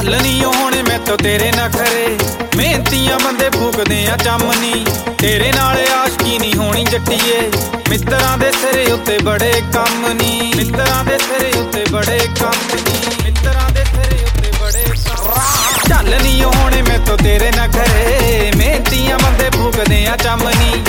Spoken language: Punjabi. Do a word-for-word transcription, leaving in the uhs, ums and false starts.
ਚੱਲ ਨੀ ਹੋਣੇ ਮੈਥੋਂ ਤੇਰੇ ਨਖਰੇ, ਮਿਹਨਤੀਆਂ ਬੰਦੇ ਫੂਕਦੇ ਆ ਚਮਨੀ। ਤੇਰੇ ਨਾਲ ਆਸ਼ਕੀ ਨੀ ਹੋਣੀ ਜੱਟੀਏ, ਮਿੱਤਰਾਂ ਦੇ ਸਿਰੇ ਉੱਤੇ ਬੜੇ ਕੰਮ ਨੀ। ਮਿੱਤਰਾਂ ਦੇ ਸਿਰੇ ਉੱਤੇ ਬੜੇ ਕੰਮ ਨੀ। ਮਿੱਤਰਾਂ ਦੇ ਸਿਰੇ ਉੱਤੇ ਬੜੇ ਕੰਮ। ਚੱਲ ਨੀ ਹੋਣੇ ਮੈਥੋਂ ਤੇਰੇ ਨਖਰੇ, ਮਿਹਨਤੀਆਂ ਬੰਦੇ ਫੂਕਦੇ ਆ ਚਮਨੀ।